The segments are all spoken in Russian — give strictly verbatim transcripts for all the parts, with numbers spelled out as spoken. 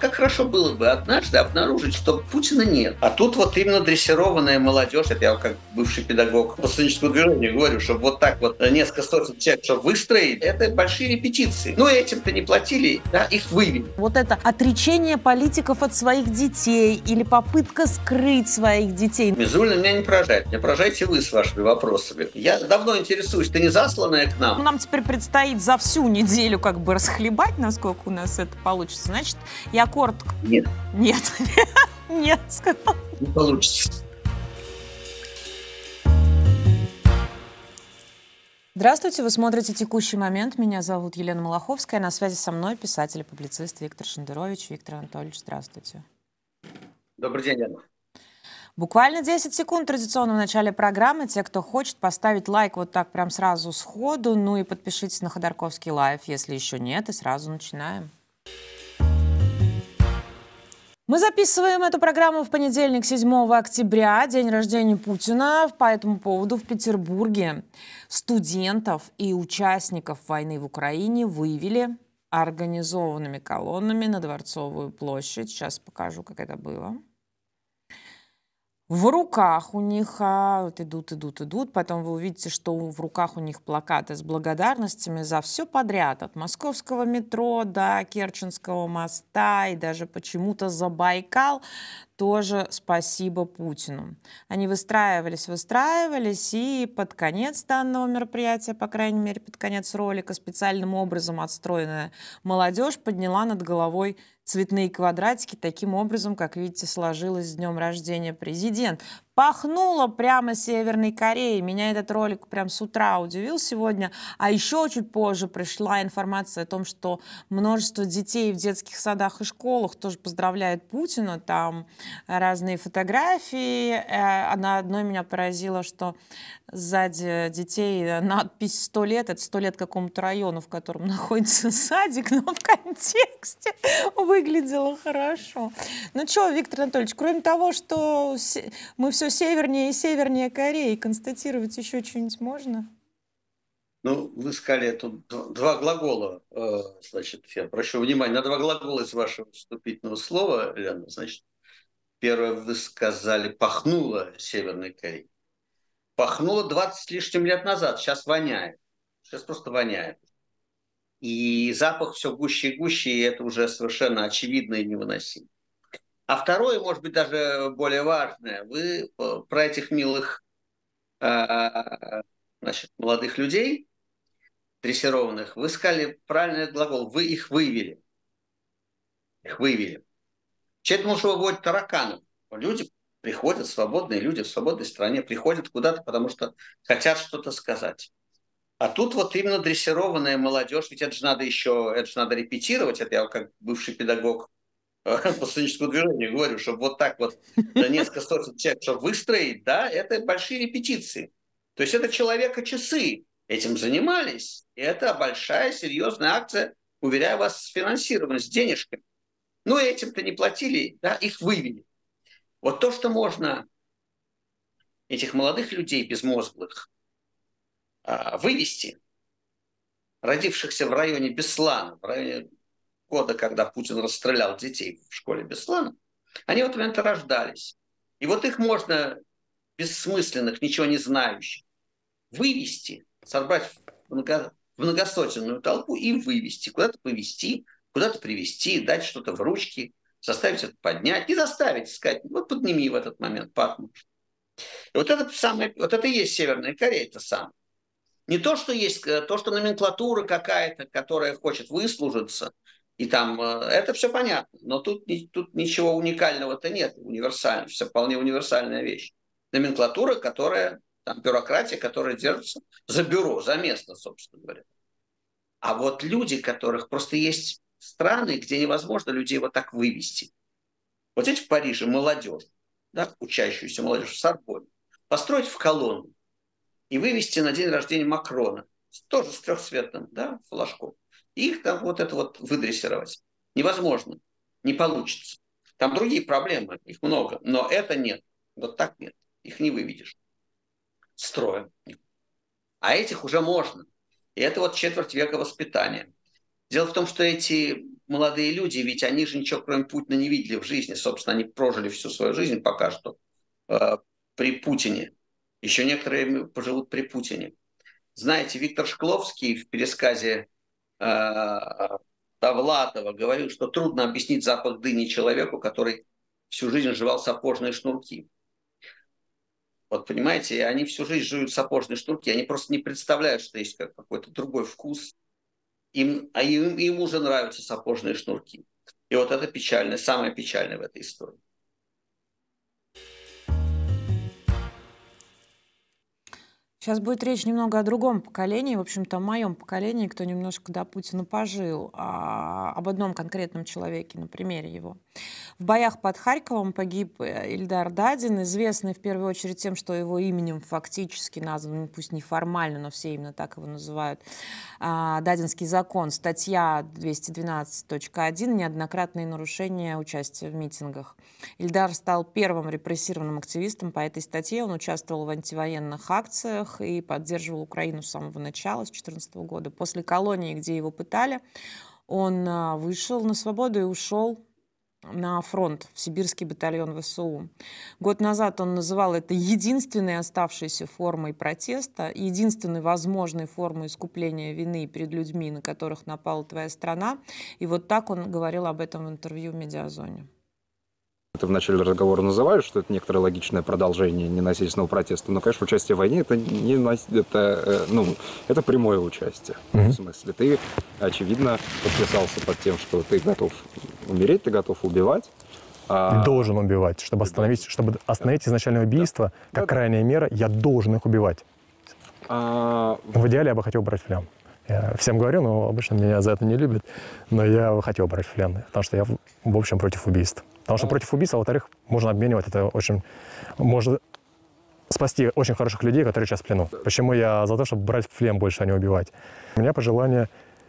Как хорошо было бы однажды обнаружить, что Путина нет. А тут вот именно дрессированная молодежь, это я как бывший педагог по студенческому движению говорю, чтобы вот так вот несколько сотен человек, чтобы выстроить, это большие репетиции. Ну, этим-то не платили, да, их вывели. Вот это отречение политиков от своих детей или попытка скрыть своих детей. Мизулина меня не поражает. Меня поражаете вы с вашими вопросами. Я давно интересуюсь, ты не засланная к нам? Нам теперь предстоит за всю неделю как бы расхлебать, насколько у нас это получится. Значит, я коротко... Нет. Нет. Нет, сказал. Не получится. Здравствуйте, вы смотрите «Текущий момент». Меня зовут Елена Малаховская. На связи со мной писатель и публицист Виктор Шендерович. Виктор Анатольевич, здравствуйте. Добрый день, Лена. Буквально десять секунд традиционно в начале программы. Те, кто хочет, поставить лайк вот так прям сразу сходу. Ну и подпишитесь на Ходорковский лайв, если еще нет. И сразу начинаем. Мы записываем эту программу в понедельник, седьмого октября, день рождения Путина. По этому поводу в Петербурге студентов и участников войны в Украине вывели организованными колоннами на Дворцовую площадь. Сейчас покажу, как это было. В руках у них, а, вот идут, идут, идут, потом вы увидите, что в руках у них плакаты с благодарностями за все подряд, от московского метро до Керченского моста и даже почему-то за Байкал, тоже спасибо Путину. Они выстраивались, выстраивались, и под конец данного мероприятия, по крайней мере, под конец ролика, специальным образом отстроенная молодежь подняла над головой цветные квадратики, таким образом, как видите, сложилось с днем рождения президент. Пахнуло прямо Северной Кореей. Меня этот ролик прям с утра удивил сегодня. А еще чуть позже пришла информация о том, что множество детей в детских садах и школах тоже поздравляют Путина. Там разные фотографии. На одной меня поразило, что сзади детей надпись «сто лет». Это сто лет какому-то району, в котором находится садик, но в контексте выглядело хорошо. Ну что, Виктор Анатольевич, кроме того, что мы все севернее и севернее Кореи, констатировать еще что-нибудь можно? Ну, вы сказали тут два глагола. Значит, я прошу внимания на два глагола из вашего вступительного слова, Лена. Значит, первое, вы сказали «пахнуло Северной Кореей». Пахнуло двадцать с лишним лет назад, сейчас воняет. Сейчас просто воняет. И запах все гуще и гуще, и это уже совершенно очевидно и невыносимо. А второе, может быть, даже более важное. Вы про этих милых, значит, молодых людей, дрессированных, вы сказали правильный глагол. Вы их вывели. Их вывели. Человек, потому что выводит тараканов. Люди приходят, свободные люди в свободной стране, приходят куда-то, потому что хотят что-то сказать. А тут вот именно дрессированная молодежь, ведь это же надо еще, это же надо репетировать, это я как бывший педагог по студенческому движению говорю, чтобы вот так вот несколько сотен человек, чтобы выстроить, да, это большие репетиции. То есть это человека-часы этим занимались, и это большая, серьезная акция, уверяю вас, сфинансирована, с денежками. Ну, этим-то не платили, да, их вывели. Вот то, что можно этих молодых людей безмозглых вывести, родившихся в районе Беслана, в районе года, когда Путин расстрелял детей в школе Беслана, они в этот момент рождались. И вот их можно, бессмысленных, ничего не знающих, вывести, собрать в, много, в многосотенную толпу и вывести, куда-то повезти, куда-то привезти, дать что-то в ручки, заставить это поднять и заставить сказать, вот подними в этот момент, пахнешь. И вот это, самое, вот это и есть Северная Корея, это самое. Не то, что есть, то, что номенклатура какая-то, которая хочет выслужиться, и там, это все понятно, но тут, тут ничего уникального-то нет, универсально, все вполне универсальная вещь. Номенклатура, которая, там, бюрократия, которая держится за бюро, за место, собственно говоря. А вот люди, которых просто есть страны, где невозможно людей вот так вывести. Вот эти в Париже молодежь, да, учащуюся молодежь в Сорбонне, построить в колонну и вывести на день рождения Макрона, тоже с трехцветным, да, флажком. И их там вот это вот выдрессировать. Невозможно, не получится. Там другие проблемы, их много, но это нет. Вот так нет, их не выведешь строем. А этих уже можно. И это вот четверть века воспитания. Дело в том, что эти молодые люди, ведь они же ничего кроме Путина не видели в жизни. Собственно, они прожили всю свою жизнь пока что э, при Путине. Еще некоторые поживут при Путине. Знаете, Виктор Шкловский в пересказе э, Довлатова говорил, что трудно объяснить запах дыни человеку, который всю жизнь жевал сапожные шнурки. Вот понимаете, они всю жизнь жуют сапожные шнурки, они просто не представляют, что есть какой-то другой вкус. Им, а им, им уже нравятся сапожные шнурки. И вот это печально, самое печальное в этой истории. Сейчас будет речь немного о другом поколении, в общем-то, о моем поколении, кто немножко до Путина пожил, а, об одном конкретном человеке, на примере его. В боях под Харьковом погиб Ильдар Дадин, известный в первую очередь тем, что его именем фактически назван, пусть не формально, но все именно так его называют, а, Дадинский закон, статья двести двенадцать точка один «Неоднократные нарушения участия в митингах». Ильдар стал первым репрессированным активистом по этой статье, он участвовал в антивоенных акциях и поддерживал Украину с самого начала, с две тысячи четырнадцатого года. После колонии, где его пытали, он вышел на свободу и ушел на фронт, в сибирский батальон ВСУ. Год назад он называл это единственной оставшейся формой протеста, единственной возможной формой искупления вины перед людьми, на которых напала твоя страна. И вот так он говорил об этом в интервью в «Медиазоне». Это в начале разговора называют, что это некоторое логичное продолжение ненасильственного протеста. Но, конечно, участие в войне это, не, это, ну, это прямое участие. Mm-hmm. В смысле, ты, очевидно, подписался под тем, что ты готов умереть, ты готов убивать. А... Должен убивать. Чтобы остановить, чтобы остановить изначальное убийство, да, как да, крайняя мера, я должен их убивать. А... В идеале я бы хотел брать в плен. Я всем говорю, но обычно меня за это не любят. Но я хотел брать в плен, потому что я, в общем, против убийств. Потому что против убийства, а во-вторых, можно обменивать, это очень, может спасти очень хороших людей, которые сейчас в плену. Почему я за то, чтобы брать в плен больше, а не убивать? У меня пожелание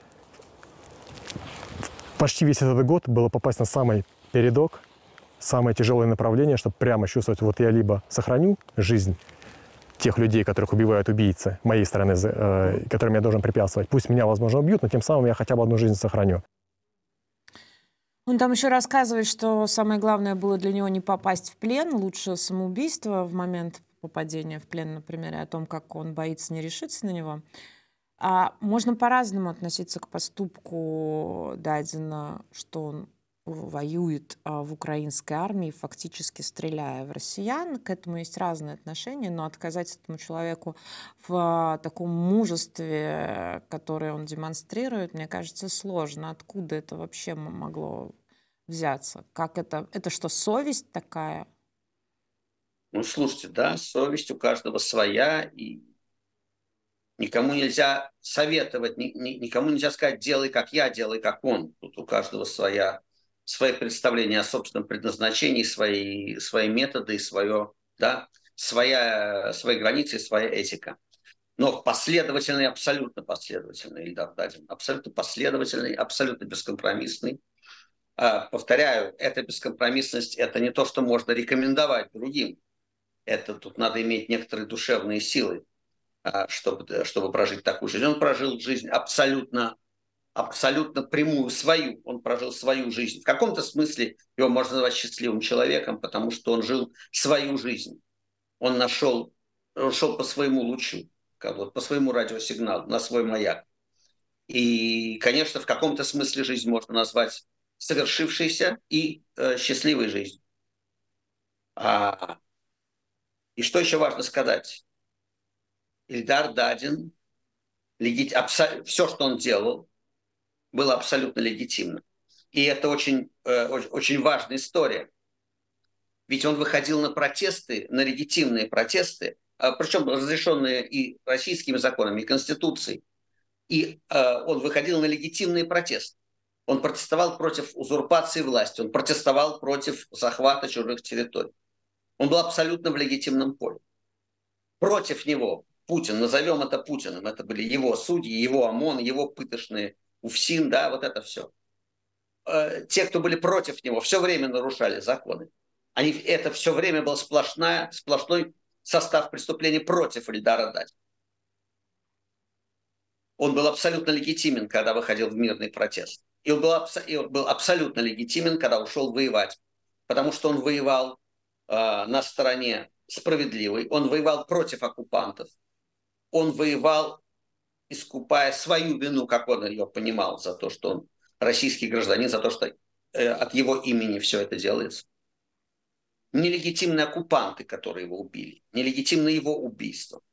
почти весь этот год было попасть на самый передок, самое тяжелое направление, чтобы прямо чувствовать, вот я либо сохраню жизнь тех людей, которых убивают убийцы, моей стороны, э, которым я должен препятствовать. Пусть меня, возможно, убьют, но тем самым я хотя бы одну жизнь сохраню. Он там еще рассказывает, что самое главное было для него не попасть в плен, лучше самоубийство в момент попадения в плен, например, и о том, как он боится не решиться на него. А можно по-разному относиться к поступку Дадина, что он воюет в украинской армии, фактически стреляя в россиян. К этому есть разные отношения, но отказать этому человеку в таком мужестве, которое он демонстрирует, мне кажется, сложно. Откуда это вообще могло взяться? Как это? Это что, совесть такая? Ну, слушайте, да, совесть у каждого своя, и никому нельзя советовать, ни, ни, никому нельзя сказать, делай как я, делай как он. Тут у каждого своя свои представления о собственном предназначении, свои, свои методы, свое, да, своя, свои границы, своя этика. Но последовательный, абсолютно последовательный Ильдар Дадин, абсолютно последовательный, абсолютно бескомпромиссный. А, повторяю, эта бескомпромиссность – это не то, что можно рекомендовать другим. Это тут надо иметь некоторые душевные силы, а, чтобы, чтобы прожить такую жизнь. Он прожил жизнь абсолютно абсолютно прямую, свою. Он прожил свою жизнь. В каком-то смысле его можно назвать счастливым человеком, потому что он жил свою жизнь. Он нашел, он шел по своему лучу, как вот, по своему радиосигналу, на свой маяк. И, конечно, в каком-то смысле жизнь можно назвать совершившейся и э, счастливой жизнью. А, и что еще важно сказать? Ильдар Дадин, легит, абсо, все, что он делал, было абсолютно легитимно. И это очень, э, очень важная история. Ведь он выходил на протесты, на легитимные протесты, э, причем разрешенные и российскими законами, и Конституцией. И э, он выходил на легитимные протесты. Он протестовал против узурпации власти, он протестовал против захвата чужих территорий. Он был абсолютно в легитимном поле. Против него Путин, назовем это Путиным, это были его судьи, его ОМОН, его пыточные УФСИН, да, вот это все. Те, кто были против него, все время нарушали законы. Они, это все время был сплошная, сплошной состав преступлений против Ильдара Дадина. Он был абсолютно легитимен, когда выходил в мирный протест. И он был, абс- и он был абсолютно легитимен, когда ушел воевать. Потому что он воевал э, на стороне справедливой, он воевал против оккупантов, он воевал, искупая свою вину, как он ее понимал, за то, что он российский гражданин, за то, что э, от его имени все это делается. Нелегитимные оккупанты, которые его убили, нелегитимно его убийство.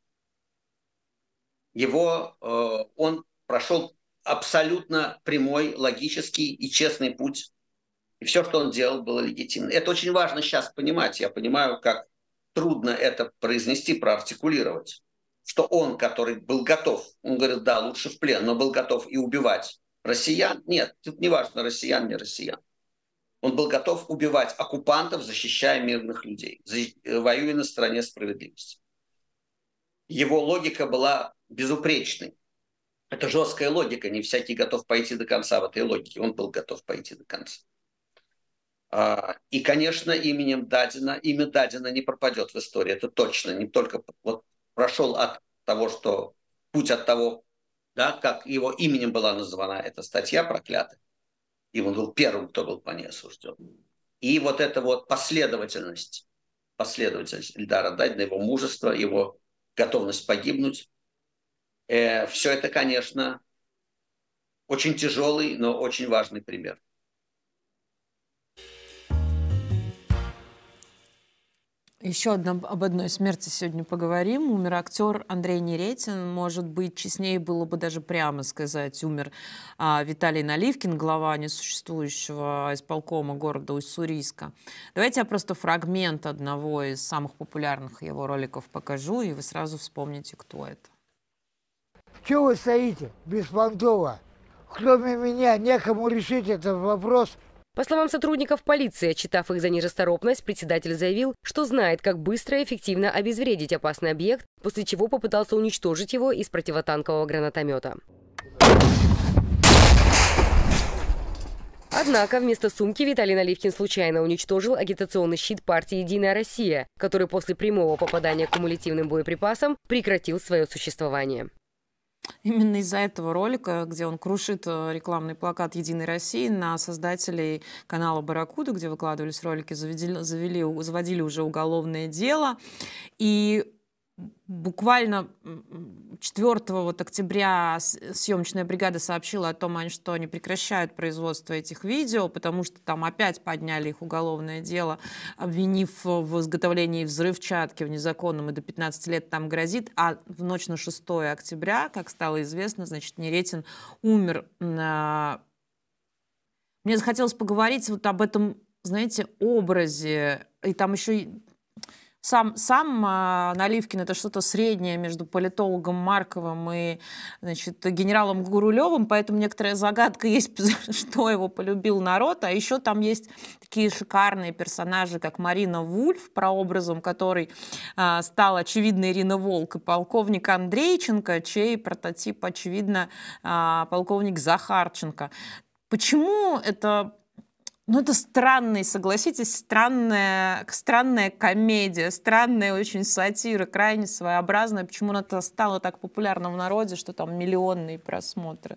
Его, э, он прошел абсолютно прямой, логический и честный путь. И все, что он делал, было легитимно. Это очень важно сейчас понимать. Я понимаю, как трудно это произнести, проартикулировать. Что он, который был готов, он говорил, да, лучше в плен, но был готов и убивать россиян. Нет, тут не важно, россиян, не россиян. Он был готов убивать оккупантов, защищая мирных людей, воюя на стороне справедливости. Его логика была безупречной. Это жесткая логика, не всякий готов пойти до конца в этой логике. Он был готов пойти до конца. И, конечно, именем Дадина, имя Дадина не пропадет в истории, это точно. Не только вот прошел от того, что путь от того, да, как его именем была названа эта статья проклятая, и он был первым, кто был по ней осужден. И вот эта вот последовательность, последовательность Ильдара Дадина, его мужество, его готовность погибнуть, э, все это, конечно, очень тяжелый, но очень важный пример. Еще одно, об одной смерти сегодня поговорим. Умер актер Андрей Неретин. Может быть, честнее было бы даже прямо сказать, умер а, Виталий Наливкин, глава несуществующего исполкома города Уссурийска. Давайте я просто фрагмент одного из самых популярных его роликов покажу, и вы сразу вспомните, кто это. Чего вы стоите беспонтово? Кроме меня некому решить этот вопрос. По словам сотрудников полиции, отчитав их за нерасторопность, председатель заявил, что знает, как быстро и эффективно обезвредить опасный объект, после чего попытался уничтожить его из противотанкового гранатомета. Однако вместо сумки Виталий Наливкин случайно уничтожил агитационный щит партии «Единая Россия», который после прямого попадания кумулятивным боеприпасом прекратил свое существование. Именно из-за этого ролика, где он крушит рекламный плакат «Единой России», на создателей канала «Барракуда», где выкладывались ролики, завели, завели, заводили уже уголовное дело. И буквально четвёртого вот октября съемочная бригада сообщила о том, что они прекращают производство этих видео, потому что там опять подняли их уголовное дело, обвинив в изготовлении взрывчатки в незаконном, и до пятнадцати лет там грозит. А в ночь на шестое октября, как стало известно, значит, Неретин умер. Мне захотелось поговорить вот об этом, знаете, образе. И там еще... Сам, сам а, Наливкин — это что-то среднее между политологом Марковым и, значит, генералом Гурулевым, поэтому некоторая загадка есть, что его полюбил народ. А еще там есть такие шикарные персонажи, как Марина Вульф, прообразом которой а, стал, очевидно, Ирина Волк, и полковник Андрейченко, чей прототип, очевидно, а, полковник Захарченко. Почему это... Ну, это странный, согласитесь, странная, странная комедия, странная очень сатира, крайне своеобразная. Почему это стало так популярно в народе, что там миллионные просмотры?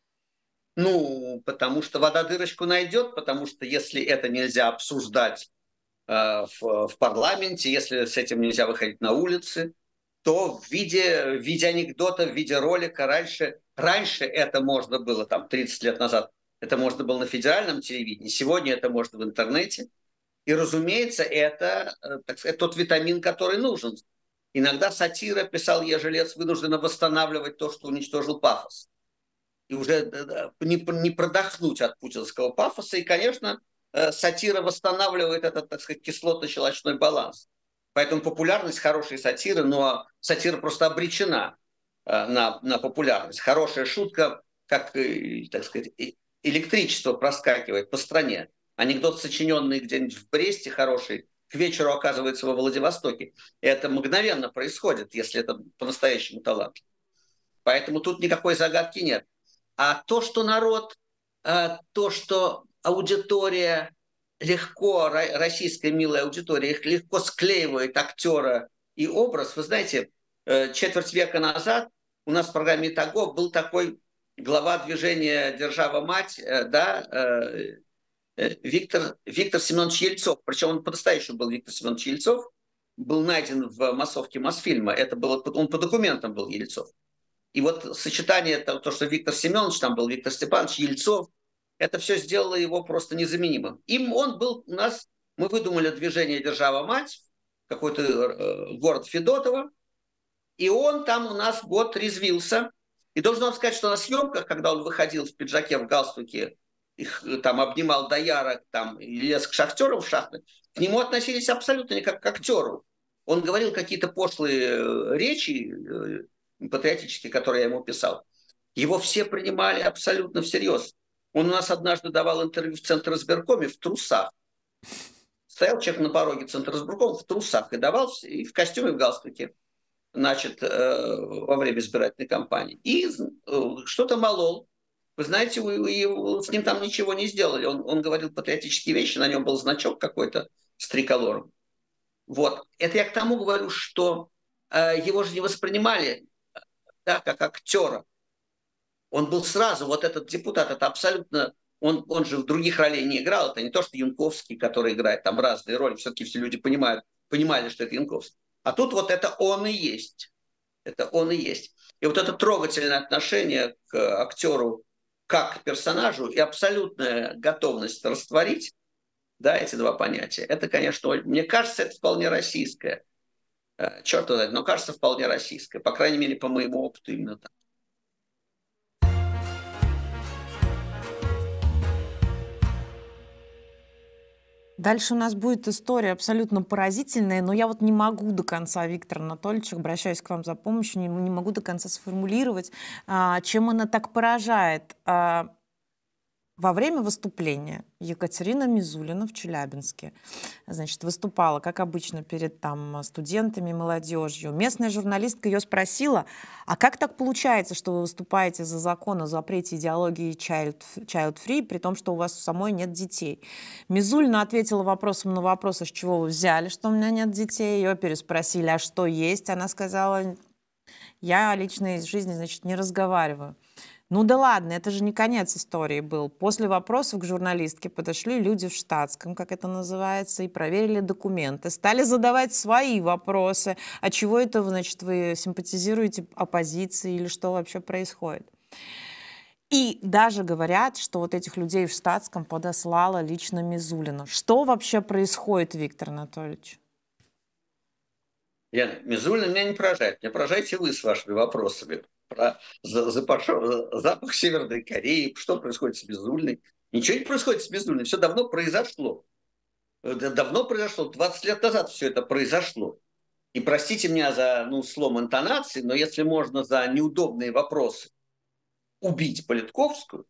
Ну, потому что вода дырочку найдет, потому что если это нельзя обсуждать э, в, в парламенте, если с этим нельзя выходить на улицы, то в виде, в виде анекдота, в виде ролика раньше, раньше это можно было, там, тридцать лет назад, это можно было на федеральном телевидении, сегодня это можно в интернете. И, разумеется, это, так сказать, тот витамин, который нужен. Иногда сатира, писал Ежелец, вынуждена восстанавливать то, что уничтожил пафос. И уже не, не продохнуть от путинского пафоса. И, конечно, сатира восстанавливает этот, так сказать, кислотно-щелочной баланс. Поэтому популярность хорошей сатиры, но сатира просто обречена на, на популярность. Хорошая шутка, как, так сказать, электричество проскакивает по стране. Анекдот, сочиненный где-нибудь в Бресте, хороший, к вечеру оказывается во Владивостоке. И это мгновенно происходит, если это по-настоящему талант. Поэтому тут никакой загадки нет. А то, что народ, то, что аудитория легко, российская милая аудитория, их легко склеивает актера и образ. Вы знаете, четверть века назад у нас в программе «Итого» был такой глава движения «Держава-мать», да, Виктор, Виктор Семенович Ельцов. Причем он по-настоящему был Виктор Семенович Ельцов. Был найден в массовке Мосфильма. Это было, он по документам был Ельцов. И вот сочетание, то, что Виктор Семенович там был, Виктор Степанович, Ельцов, это все сделало его просто незаменимым. Им он был у нас, мы выдумали движение «Держава-мать», какой-то э, город Федотово, и он там у нас год резвился. И должен вам сказать, что на съемках, когда он выходил в пиджаке, в галстуке, их там обнимал доярок, там, и лез к шахтерам в шахты, к нему относились абсолютно не как к актеру. Он говорил какие-то пошлые речи э, патриотические, которые я ему писал. Его все принимали абсолютно всерьез. Он у нас однажды давал интервью в Центризбиркоме в трусах. Стоял человек на пороге Центризбиркома в трусах и давал, и в костюме, в галстуке, значит, э, во время избирательной кампании. И э, что-то молол. Вы знаете, с ним там ничего не сделали. Он, он говорил патриотические вещи, на нем был значок какой-то с триколором. Вот. Это я к тому говорю, что э, его же не воспринимали, да, как актера. Он был сразу, вот этот депутат, это абсолютно... Он, он же в других ролей не играл. Это не то, что Янковский, который играет там разные роли. Все-таки все люди понимают, понимали, что это Янковский. А тут вот это он и есть. Это он и есть. И вот это трогательное отношение к актеру как к персонажу и абсолютная готовность растворить, да, эти два понятия, это, конечно, мне кажется, это вполне российское. Черт знает, но кажется вполне российское. По крайней мере, по моему опыту именно так. Дальше у нас будет история абсолютно поразительная, но я вот не могу до конца, Виктор Анатольевич, обращаюсь к вам за помощью, не, не могу до конца сформулировать, а, чем она так поражает. А, во время выступления Екатерина Мизулина в Челябинске, значит, выступала, как обычно, перед там студентами, молодежью. Местная журналистка ее спросила, а как так получается, что вы выступаете за закон о запрете идеологии child, child free, при том, что у вас у самой нет детей? Мизулина ответила вопросом на вопрос, а с чего вы взяли, что у меня нет детей? Ее переспросили, а что есть? Она сказала, я о личной жизни, значит, не разговариваю. Ну да ладно, это же не конец истории был. После вопросов к журналистке подошли люди в штатском, как это называется, и проверили документы. Стали задавать свои вопросы. А чего это, значит, вы симпатизируете оппозиции или что вообще происходит? И даже говорят, что вот этих людей в штатском подослала лично Мизулина. Что вообще происходит, Виктор Анатольевич? Яна, Мизулина меня не поражает. Меня поражаете вы с вашими вопросами про запах Северной Кореи, что происходит с Мизулиной. Ничего не происходит с Мизулиной, все давно произошло. Давно произошло, двадцать лет назад все это произошло. И простите меня за ну, слом интонации, но если можно за неудобные вопросы убить Политковскую,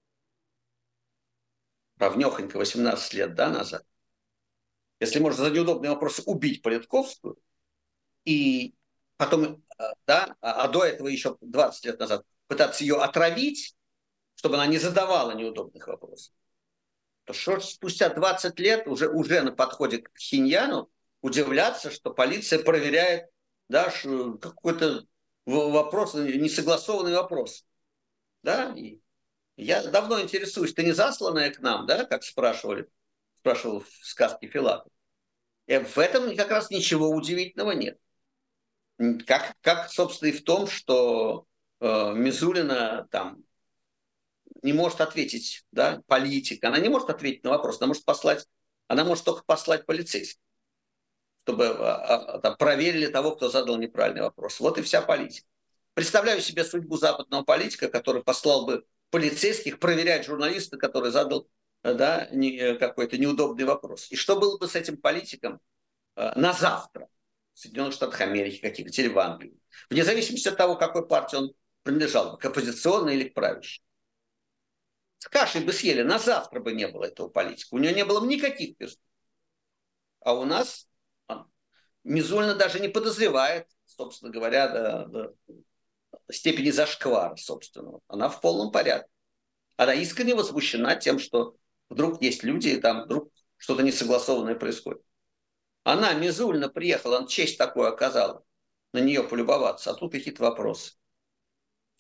равнёхонько восемнадцать лет да, назад, если можно за неудобные вопросы убить Политковскую, и потом, да, а до этого еще двадцать лет назад пытаться ее отравить, чтобы она не задавала неудобных вопросов, то что спустя двадцать лет уже, уже на подходе к Пхеньяну удивляться, что полиция проверяет да, какой-то вопрос, несогласованный вопрос. Да? И я давно интересуюсь, ты не засланная к нам, да, как спрашивали, спрашивал в сказке Филатов. И в этом как раз ничего удивительного нет. Как, как, собственно, и в том, что э, Мизулина там не может ответить, да, политик, она не может ответить на вопрос, она может послать, она может только послать полицейских, чтобы а, а, там, проверили того, кто задал неправильный вопрос. Вот и вся политика. Представляю себе судьбу западного политика, который послал бы полицейских проверять журналиста, который задал да, не, какой-то неудобный вопрос. И что было бы с этим политиком э, на завтра? В Соединенных Штатах Америки каких-то, или в Англии. Вне зависимости от того, к какой партии он принадлежал, к оппозиционной или к правящей. С кашей бы съели, на завтра бы не было этого политика. У него не было бы никаких перспектив. А у нас Мизулина даже не подозревает, собственно говоря, до, до степени зашквара собственного. Она в полном порядке. Она искренне возмущена тем, что вдруг есть люди, и там вдруг что-то несогласованное происходит. Она, Мизулина, приехала, она честь такую оказала, на нее полюбоваться, а тут какие-то вопросы.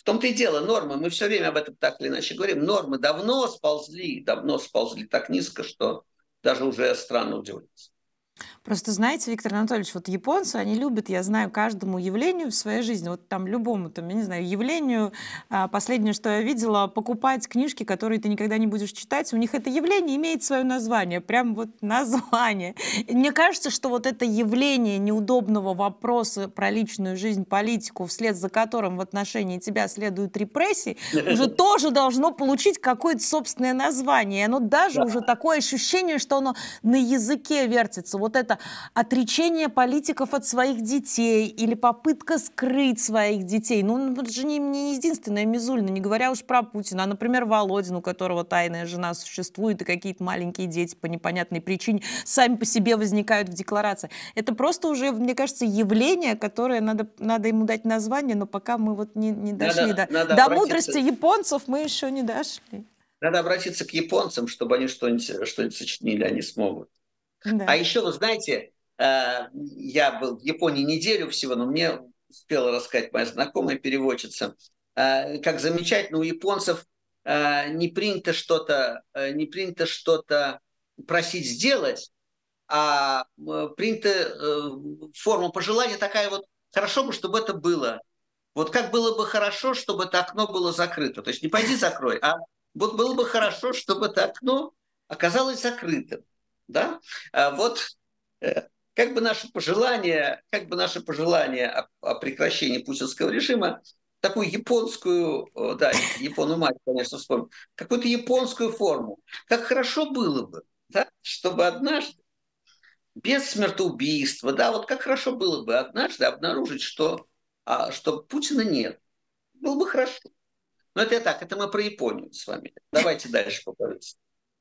В том-то и дело, нормы, мы все время об этом так или иначе говорим, нормы давно сползли, давно сползли так низко, что даже уже странно удивляться. Просто знаете, Виктор Анатольевич, вот японцы, они любят, я знаю, каждому явлению в своей жизни, вот там любому, там, я не знаю, явлению, а, последнее, что я видела, покупать книжки, которые ты никогда не будешь читать, у них это явление имеет свое название, прям вот название. И мне кажется, что вот это явление неудобного вопроса про личную жизнь, политику, вслед за которым в отношении тебя следуют репрессии, уже тоже должно получить какое-то собственное название. И оно даже уже такое ощущение, что оно на языке вертится. Вот это отречение политиков от своих детей или попытка скрыть своих детей. Ну, это же не, не единственная Мизулина, не говоря уж про Путина, а, например, Володин, у которого тайная жена существует, и какие-то маленькие дети по непонятной причине сами по себе возникают в декларации. Это просто уже, мне кажется, явление, которое надо, надо ему дать название, но пока мы вот не, не дошли надо, до, надо до мудрости японцев, мы еще не дошли. Надо обратиться к японцам, чтобы они что-нибудь, что-нибудь сочинили, они смогут. Да. А еще, вы знаете, я был в Японии неделю всего, но мне успела рассказать моя знакомая переводчица, как замечательно у японцев не принято что-то, не принято что-то просить сделать, а принята форма пожелания такая вот: хорошо бы, чтобы это было. Вот как было бы хорошо, чтобы это окно было закрыто. То есть не пойди закрой, а вот было бы хорошо, чтобы это окно оказалось закрытым. Да? А вот как бы наше пожелание, как бы наше пожелание о, о прекращении путинского режима, такую японскую, да, японную мать, конечно, вспомнил, какую-то японскую форму. Как хорошо было бы, да, чтобы однажды, без смертоубийства, да, вот как хорошо было бы однажды обнаружить, что, а, что Путина нет. Было бы хорошо. Но это я так, это мы про Японию с вами. Давайте дальше поговорим.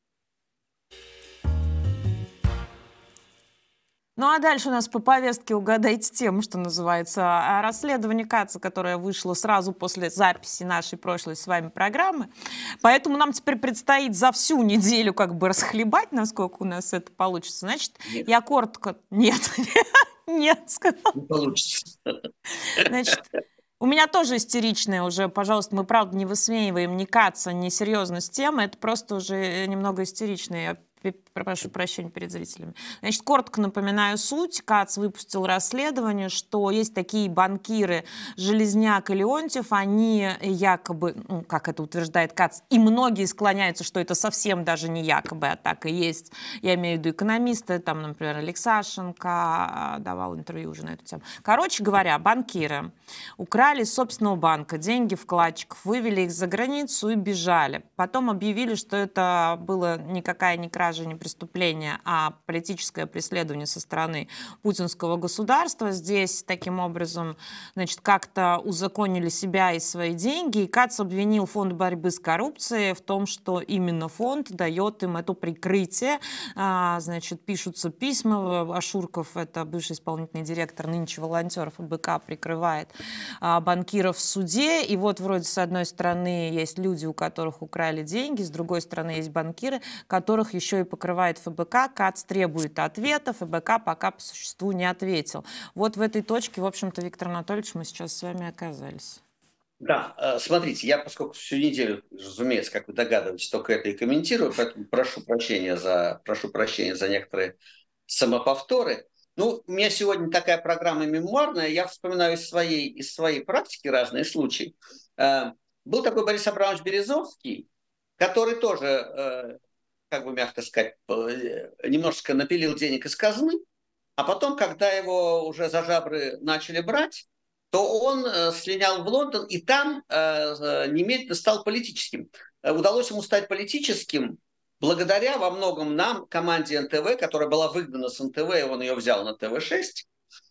Ну а дальше у нас по повестке угадайте тему, что называется, расследование Каца, которое вышло сразу после записи нашей прошлой с вами программы. Поэтому нам теперь предстоит за всю неделю как бы расхлебать, насколько у нас это получится. Значит, нет. я коротко... Нет, нет, сказал. Не получится. Значит, у меня тоже истеричная уже, пожалуйста, мы, правда, не высмеиваем ни Каца, ни серьезность темы, это просто уже немного истеричная. Прошу прощения перед зрителями. Значит, коротко напоминаю суть. Кац выпустил расследование, что есть такие банкиры Железняк и Леонтьев, они якобы, ну, как это утверждает Кац, и многие склоняются, что это совсем даже не якобы, а так и есть. Я имею в виду экономисты, там, например, Алексашенко давал интервью уже на эту тему. Короче говоря, банкиры украли из собственного банка деньги вкладчиков, вывели их за границу и бежали. Потом объявили, что это было никакая не кража, не преступление, а политическое преследование со стороны путинского государства. Здесь таким образом, значит, как-то узаконили себя и свои деньги. И Кац обвинил фонд борьбы с коррупцией в том, что именно фонд дает им это прикрытие. А, значит, пишутся письма. Ашурков, это бывший исполнительный директор, нынче волонтер ФБК, прикрывает а, банкиров в суде. И вот вроде с одной стороны есть люди, у которых украли деньги, с другой стороны есть банкиры, которых еще и покрывает ФБК. Кац требует ответа, ФБК пока по существу не ответил. Вот в этой точке, в общем-то, Виктор Анатольевич, мы сейчас с вами оказались. Да, смотрите, я, поскольку всю неделю, разумеется, как вы догадываетесь, только это и комментирую, поэтому прошу прощения за, прошу прощения за некоторые самоповторы. Ну, у меня сегодня такая программа мемуарная, я вспоминаю из своей, из своей практики разные случаи. Был такой Борис Абрамович Березовский, который тоже... как бы мягко сказать, немножечко напилил денег из казны, а потом, когда его уже за жабры начали брать, то он слинял в Лондон и там немедленно стал политическим. Удалось ему стать политическим благодаря во многом нам, команде эн тэ вэ, которая была выгнана с эн тэ вэ, и он ее взял на тэ вэ шесть.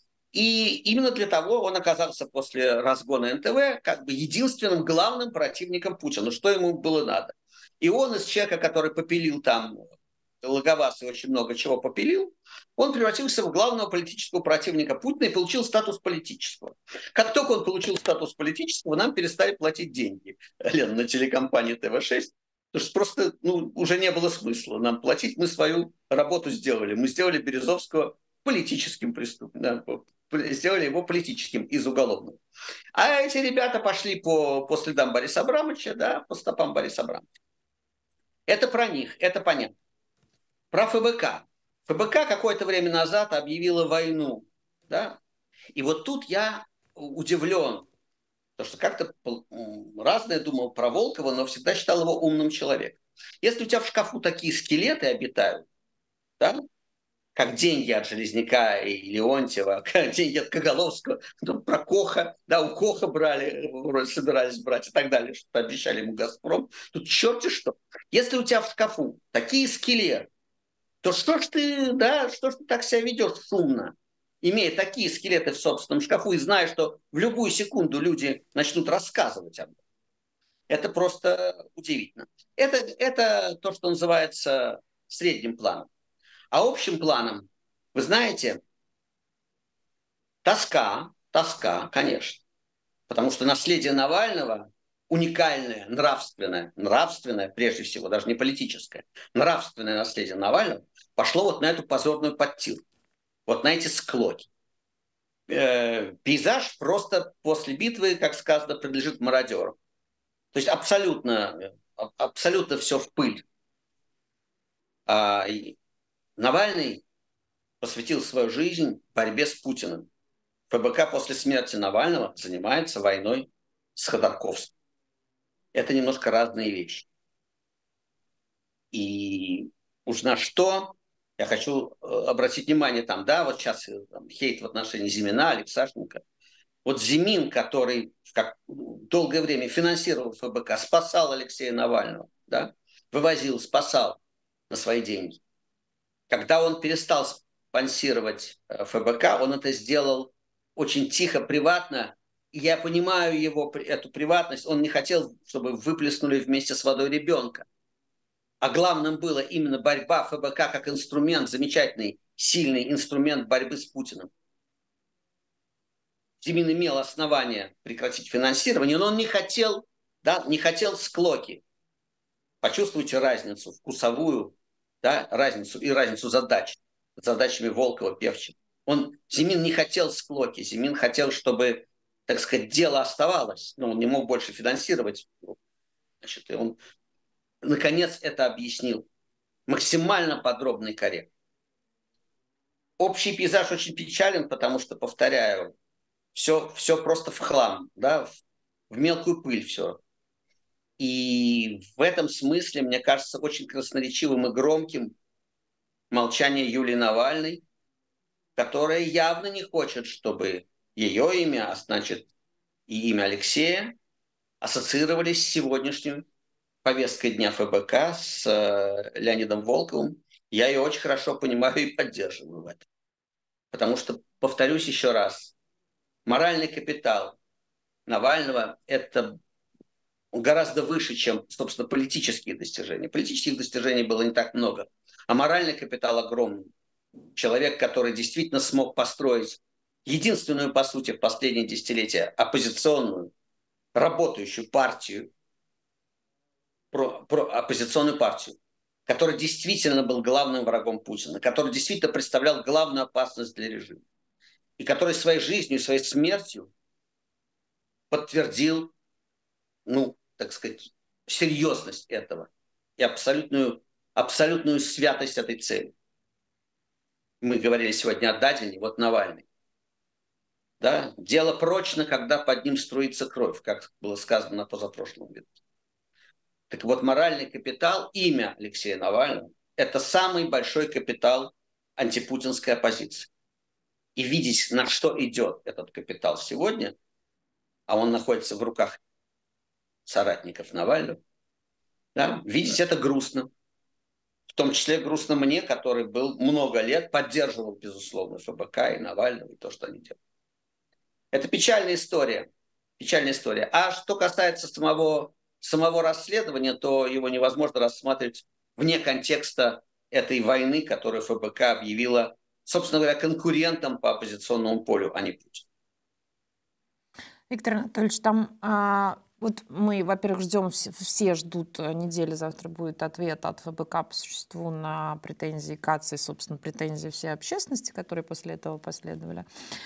И именно для того он оказался после разгона эн тэ вэ как бы единственным главным противником Путина. Что ему было надо? И он из человека, который попилил там, Логовас и очень много чего попилил, он превратился в главного политического противника Путина и получил статус политического. Как только он получил статус политического, нам перестали платить деньги, Лен, на телекомпании тэ вэ шесть, потому что просто ну, уже не было смысла нам платить. Мы свою работу сделали. Мы сделали Березовского политическим преступником, сделали его политическим из уголовного. А эти ребята пошли по, по следам Бориса Абрамовича, да, по стопам Бориса Абрамовича. Это про них, это понятно. Про ФБК. ФБК какое-то время назад объявила войну, да, и вот тут я удивлен, потому что как-то разное думал про Волкова, но всегда считал его умным человеком. Если у тебя в шкафу такие скелеты обитают, да, как деньги от Железняка и Леонтьева, как деньги от Коголовского, ну, про Коха, да, у Коха брали, вроде собирались брать и так далее, что обещали ему «Газпром». Тут черти что. Если у тебя в шкафу такие скелеты, то что ж ты, да, что ж ты так себя ведешь шумно, имея такие скелеты в собственном шкафу и зная, что в любую секунду люди начнут рассказывать об этом. Это просто удивительно. Это, это то, что называется средним планом. А общим планом, вы знаете, тоска, тоска, конечно. Потому что наследие Навального уникальное, нравственное, нравственное, прежде всего, даже не политическое, нравственное наследие Навального пошло вот на эту позорную подтирку, вот на эти склоки. Э, пейзаж просто после битвы, как сказано, принадлежит мародерам. То есть абсолютно, абсолютно все в пыль. А Навальный посвятил свою жизнь борьбе с Путиным. ФБК после смерти Навального занимается войной с Ходорковским. Это немножко разные вещи. И уж на что я хочу обратить внимание, там, да, вот сейчас там, хейт в отношении Зимина, Алексашенко. Вот Зимин, который как, долгое время финансировал ФБК, спасал Алексея Навального, да, вывозил, спасал на свои деньги. Когда он перестал спонсировать ФБК, он это сделал очень тихо, приватно. И я понимаю его, эту приватность. Он не хотел, чтобы выплеснули вместе с водой ребенка. А главным было именно борьба ФБК как инструмент, замечательный, сильный инструмент борьбы с Путиным. Зимин имел основание прекратить финансирование, но он не хотел, да, не хотел склоки. Почувствуйте разницу вкусовую, да, разницу и разницу задач, задачами Волкова, Певченко. Он, Зимин не хотел склоки, Зимин хотел, чтобы, так сказать, дело оставалось, но он не мог больше финансировать. Значит, и он, наконец, это объяснил максимально подробно и корректно. Общий пейзаж очень печален, потому что, повторяю, все, все просто в хлам, да, в, в мелкую пыль все. И в этом смысле, мне кажется, очень красноречивым и громким молчание Юлии Навальной, которая явно не хочет, чтобы ее имя, а значит и имя Алексея, ассоциировались с сегодняшней повесткой дня ФБК, с э, Леонидом Волковым. Я ее очень хорошо понимаю и поддерживаю в этом. Потому что, повторюсь еще раз, моральный капитал Навального – это гораздо выше, чем, собственно, политические достижения. Политических достижений было не так много, а моральный капитал огромный. Человек, который действительно смог построить единственную, по сути, в последние десятилетия оппозиционную, работающую партию, про, про оппозиционную партию, который действительно был главным врагом Путина, который действительно представлял главную опасность для режима, и который своей жизнью, своей смертью подтвердил, ну, так сказать, серьезность этого и абсолютную, абсолютную святость этой цели. Мы говорили сегодня о Дадине, вот Навальный. Да? Дело прочно, когда под ним струится кровь, как было сказано на позапрошлом году. Так вот, моральный капитал, имя Алексея Навального, это самый большой капитал антипутинской оппозиции. И видеть, на что идет этот капитал сегодня, а он находится в руках соратников Навального, да, видеть это грустно. В том числе грустно мне, который был много лет, поддерживал, безусловно, ФБК и Навального, и то, что они делают. Это печальная история. Печальная история. А что касается самого, самого расследования, то его невозможно рассматривать вне контекста этой войны, которую ФБК объявила, собственно говоря, конкурентом по оппозиционному полю, а не Путин. Виктор Анатольевич, там... А... Вот мы, во-первых, ждем, все ждут недели, завтра будет ответ от ФБК по существу на претензии КАЦ и, собственно, претензии всей общественности, которые после этого последовали.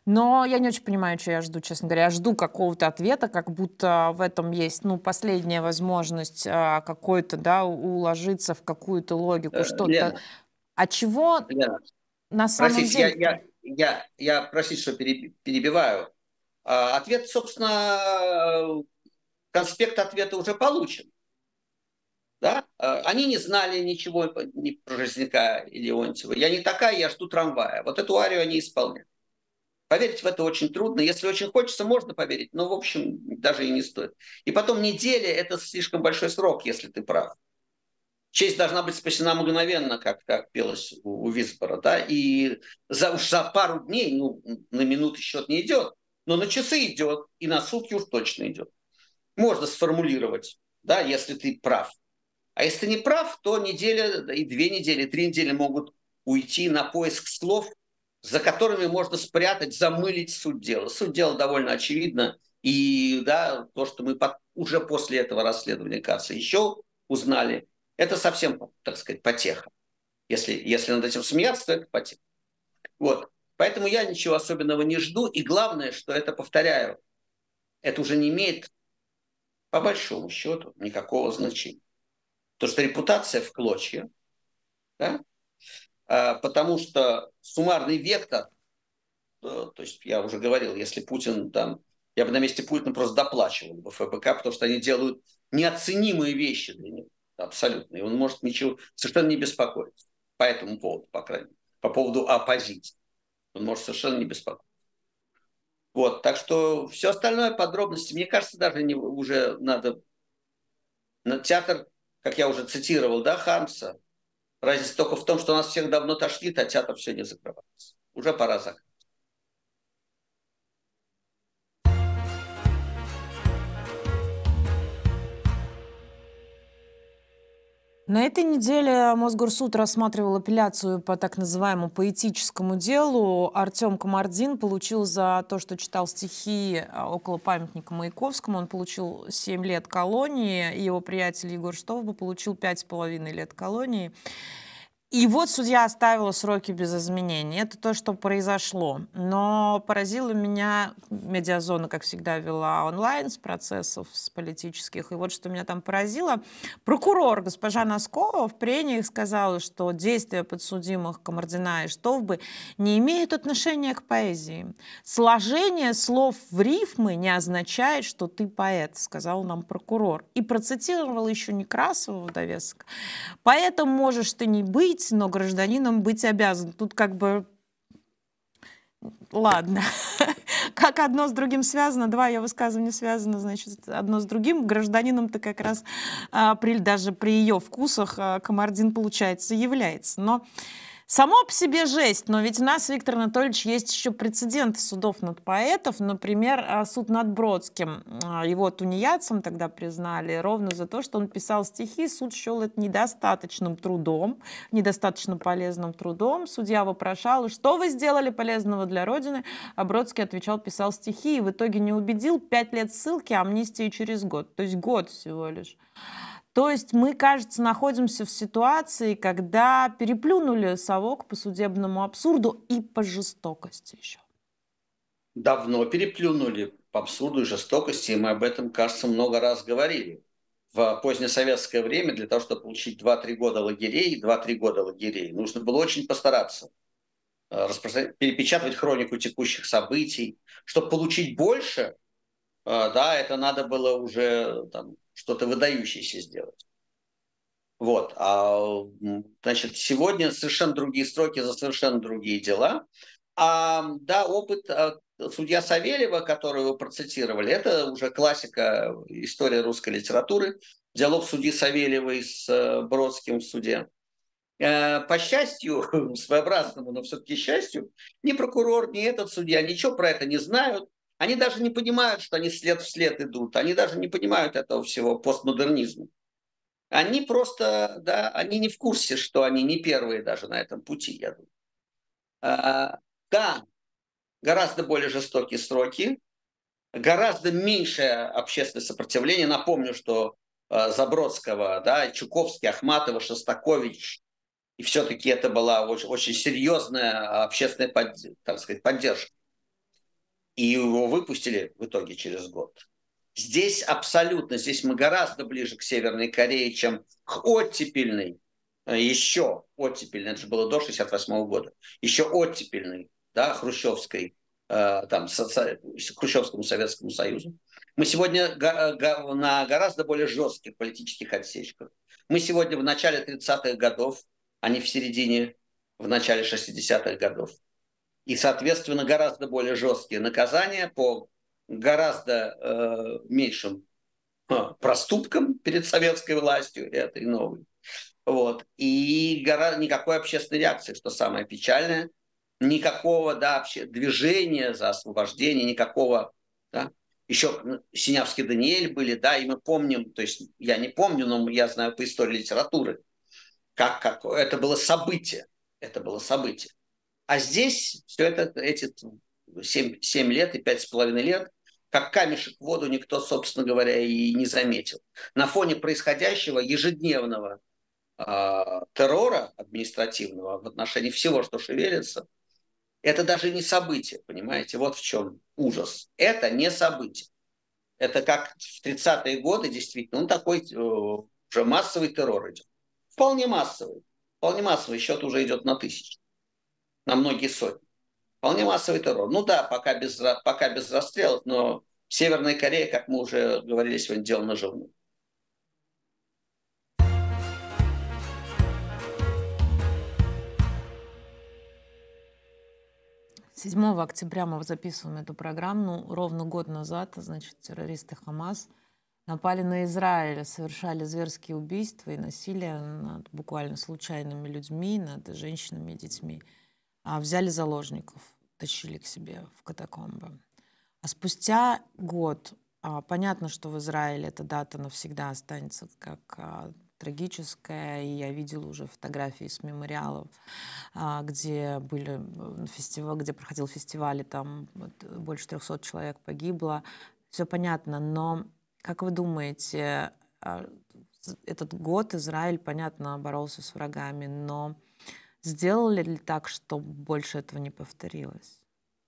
Но я не очень понимаю, что я жду, честно говоря. Я жду какого-то ответа, как будто в этом есть, ну, последняя возможность а, какой-то, да, уложиться в какую-то логику, Э, что-то. Лена, А чего Лена, на самом простите, я, деле? я, я, я, простите, что переб- перебиваю. А, Ответ, собственно, конспект ответа уже получен. Да? А, Они не знали ничего ни про Железняка и Леонтьева. Я не такая, я жду трамвая. Вот эту арию они исполняют. Поверить в это очень трудно. Если очень хочется, можно поверить, но, в общем, даже и не стоит. И потом неделя – это слишком большой срок, если ты прав. Честь должна быть спасена мгновенно, как, как пелось у, у Висбора. Да? И за, уж за пару дней, ну, на минуты счет не идет, но на часы идет, и на сутки уж точно идет. Можно сформулировать, да, если ты прав. А если ты не прав, то неделя, и две недели, и три недели могут уйти на поиск слов, за которыми можно спрятать, замылить суть дела. Суть дела довольно очевидна. И да, то, что мы под, уже после этого расследования, кажется, еще узнали, это совсем, так сказать, потеха. Если, если над этим смеяться, то это потеха. Вот. Поэтому я ничего особенного не жду. И главное, что это, повторяю, это уже не имеет, по большому счету, никакого значения. Потому что репутация в клочья, да? а, потому что суммарный вектор, то есть я уже говорил, если Путин там, я бы на месте Путина просто доплачивал бы ФБК, потому что они делают неоценимые вещи для него, абсолютно, и он может ничего, совершенно не беспокоиться по этому поводу, по крайней мере, по поводу оппозиции. Он может совершенно не беспокоиться. Вот, так что все остальное подробности, мне кажется, даже не, уже надо... На театр, как я уже цитировал, да, Хармса, разница только в том, что нас всех давно тошнит, а театр все не закрывается. Уже пора закрыть. На этой неделе Мосгорсуд рассматривал апелляцию по так называемому поэтическому делу. Артем Камардин получил за то, что читал стихи около памятника Маяковскому, он получил семь лет колонии, и его приятель Егор Штовба получил пять с половиной лет колонии. И вот судья оставила сроки без изменений. Это то, что произошло. Но поразило меня, медиазона, как всегда, вела онлайн с процессов, с политических. И вот что меня там поразило. Прокурор госпожа Носкова в прениях сказала, что действия подсудимых Камардина и Штовбы не имеют отношения к поэзии. Сложение слов в рифмы не означает, что ты поэт, сказал нам прокурор. И процитировал еще Некрасова в довесок. Поэтому можешь ты не быть, но гражданином быть обязан. Тут как бы... Ладно. Как одно с другим связано, два ее высказывания связаны, значит, одно с другим. Гражданином-то как раз а, при, даже при ее вкусах а, Камардин, получается, является. Но само по себе жесть, но ведь у нас, Виктор Анатольевич, есть еще прецеденты судов над поэтов. Например, суд над Бродским. Его тунеядцем тогда признали ровно за то, что он писал стихи. Суд счел это недостаточным трудом, недостаточно полезным трудом. Судья вопрошал, что вы сделали полезного для Родины? А Бродский отвечал, писал стихи, и в итоге не убедил. Пять лет ссылки, амнистии через год. То есть год всего лишь. То есть мы, кажется, находимся в ситуации, когда переплюнули совок по судебному абсурду и по жестокости еще. Давно переплюнули по абсурду и жестокости, и мы об этом, кажется, много раз говорили. В позднесоветское время для того, чтобы получить два-три года лагерей, два-три года лагерей, нужно было очень постараться. Перепечатывать хронику текущих событий. Чтобы получить больше, да, это надо было уже там, что-то выдающееся сделать. Вот. А, значит, сегодня совершенно другие сроки за совершенно другие дела. А, да, опыт судья Савельева, которую вы процитировали, это уже классика истории русской литературы. Диалог судьи Савельевой с Бродским в суде. По счастью, своеобразному, но все-таки счастью, ни прокурор, ни этот судья ничего про это не знают. Они даже не понимают, что они след в след идут. Они даже не понимают этого всего постмодернизма. Они просто, да, они не в курсе, что они не первые даже на этом пути, я думаю. А, да, гораздо более жестокие сроки, гораздо меньшее общественное сопротивление. Напомню, что а, Забродского, да, Чуковский, Ахматова, Шостакович, и все-таки это была очень, очень серьезная общественная, так сказать, поддержка. И его выпустили в итоге через год. Здесь абсолютно, здесь мы гораздо ближе к Северной Корее, чем к оттепельной, еще оттепельной, это же было до шестьдесят восьмого года, еще оттепельной, да, хрущевской, там, соци... хрущевскому Советскому Союзу. Мы сегодня на гораздо более жестких политических отсечках. Мы сегодня в начале тридцатых годов, а не в середине, в начале шестидесятых годов. И, соответственно, гораздо более жесткие наказания по гораздо э, меньшим э, проступкам перед советской властью, этой новой. Вот. И гора... никакой общественной реакции, что самое печальное. Никакого, да, вообще движения за освобождение, никакого, да. Еще Синявский Даниэль были, да, и мы помним, то есть я не помню, но я знаю по истории литературы, как, как это было событие, это было событие. А здесь все это, эти семь, семь лет и пять с половиной лет, как камешек в воду, никто, собственно говоря, и не заметил. На фоне происходящего ежедневного э, террора административного в отношении всего, что шевелится, это даже не событие, понимаете? Вот в чем ужас. Это не событие. Это как в тридцатые годы, действительно, ну такой э, уже массовый террор идет. Вполне массовый. Вполне массовый. Счет уже идет на тысячи. На многие сотни. Вполне массовый террор. Ну да, пока без, пока без расстрелов, но Северная Корея, как мы уже говорили сегодня, дело наживное. седьмого октября мы записываем эту программу. Ровно год назад, значит, террористы Хамас напали на Израиль, совершали зверские убийства и насилие над буквально случайными людьми, над женщинами и детьми. А взяли заложников, тащили к себе в катакомбы. А спустя год, понятно, что в Израиле эта дата навсегда останется как трагическая, и я видела уже фотографии с мемориалов, где были фестивали, где проходил фестиваль, и там больше трехсот человек погибло. Все понятно, но как вы думаете, этот год Израиль, понятно, боролся с врагами, но сделали ли так, чтобы больше этого не повторилось?